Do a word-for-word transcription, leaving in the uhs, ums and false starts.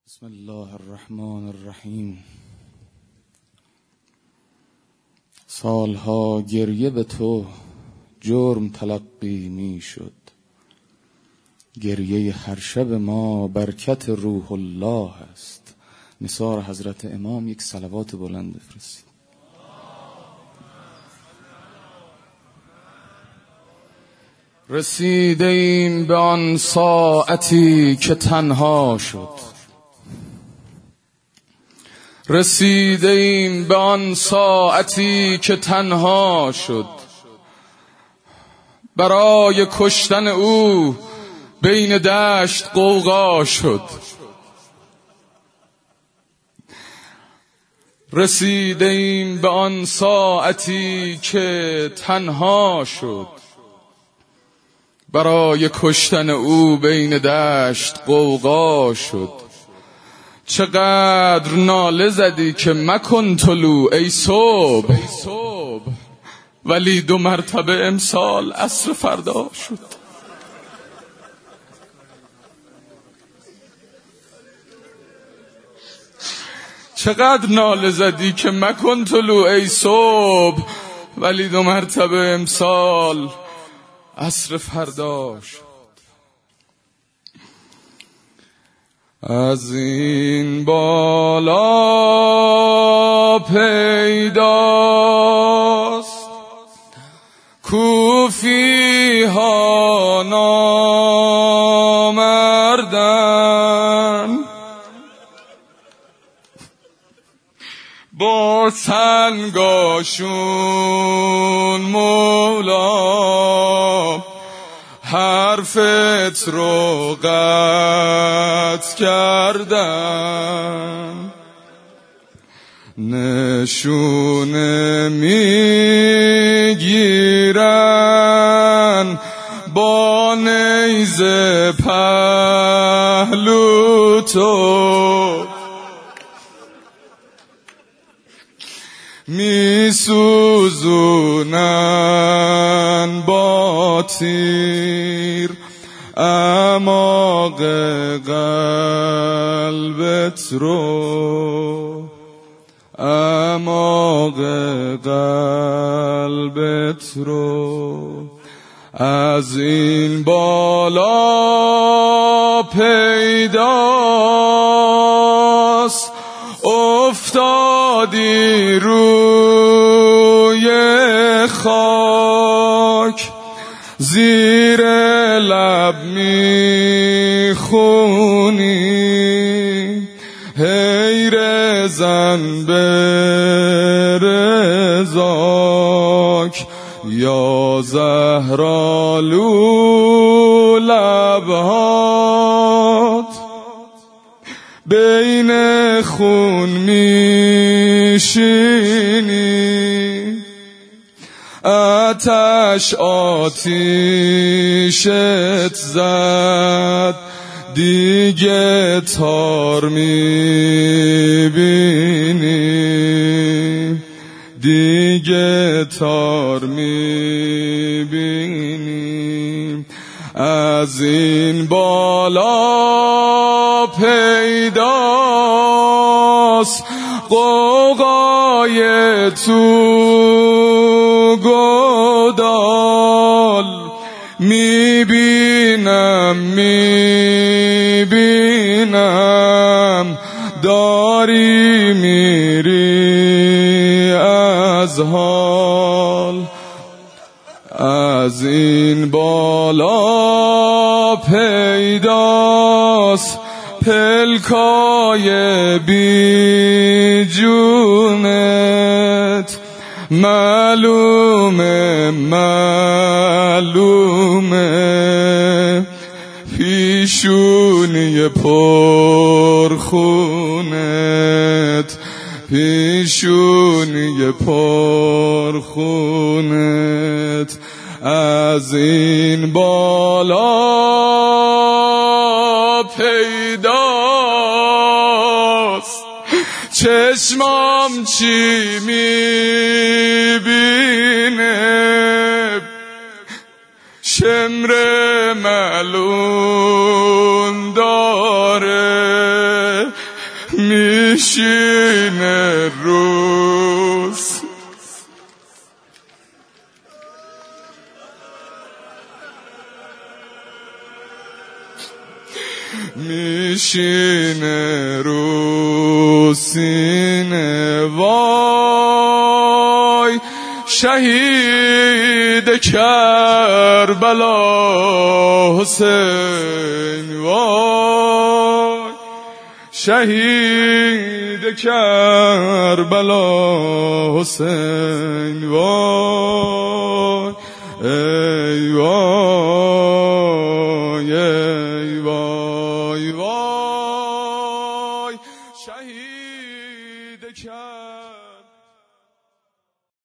بسم الله الرحمن الرحیم. سالها گریه به تو جرم تلقی می شد، گریه هر شب ما برکت روح الله است. نثار حضرت امام یک صلوات بلند بفرستید. رسیده ایم به آن ساعتی که تنها شد، رسیده ایم به آن ساعتی که تنها شد. برای کشتن او بین دشت غوغا شد. رسیده ایم به آن ساعتی که تنها شد، برای کشتن او بین دشت غوغا شد. چقدر ناله زدی که مکن طلوع ای صبح، ولی دو مرتبه امسال عصر فردا شد. چقدر ناله زدی که مکن طلوع ای صبح، ولی دو مرتبه امسال عصر فردا شد. از این بالا پیداست کوفی ها نامردن، با سنگاشون مولا حرفت رو قطع کردن. نشونه میگیرن با نیزه پهلو تو، میسوزونن با تیر اعماق قلبت رو، اعماق قلبت رو. از این بالا پیداست افتادی روی خاک، زیر لب میخونی هی زن به رضاک، یا زهرالو لبهات بین خون میشینی. آتش آتیشت زد دیگه تار میبینی، دیگه تار میبینی. از این بالا پیداست غوغای تو گودال، میبینم میبینم داری میری از حال. از این بالا پیداست پلکای بی جونت، معلومه معلومه پیشونی پرخونت، پیشونی پرخونت. از این بالا پیداست چشمام چی میبینه، شمر ملون داره میشینه روز میشینه رو سینه وای شهید کربلا حسین وای شهید کربلا حسین وای ای وای